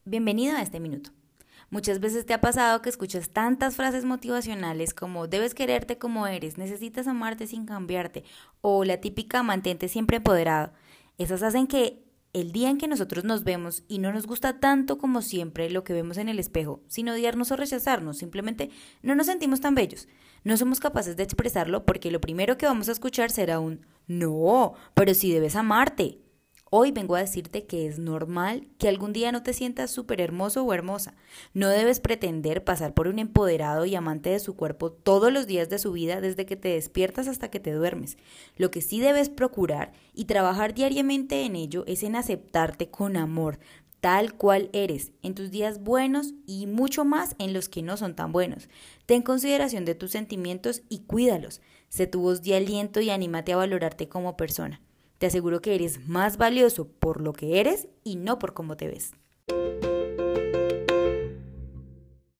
Bienvenido a este minuto. Muchas veces te ha pasado que escuchas tantas frases motivacionales como debes quererte como eres, necesitas amarte sin cambiarte o la típica mantente siempre empoderado. Esas hacen que el día en que nosotros nos vemos y no nos gusta tanto como siempre lo que vemos en el espejo, sin odiarnos o rechazarnos, simplemente no nos sentimos tan bellos. No somos capaces de expresarlo porque lo primero que vamos a escuchar será un no, pero sí debes amarte. Hoy vengo a decirte que es normal que algún día no te sientas súper hermoso o hermosa. No debes pretender pasar por un empoderado y amante de su cuerpo todos los días de su vida desde que te despiertas hasta que te duermes. Lo que sí debes procurar y trabajar diariamente en ello es en aceptarte con amor, tal cual eres, en tus días buenos y mucho más en los que no son tan buenos. Ten consideración de tus sentimientos y cuídalos. Sé tu voz de aliento y anímate a valorarte como persona. Te aseguro que eres más valioso por lo que eres y no por cómo te ves.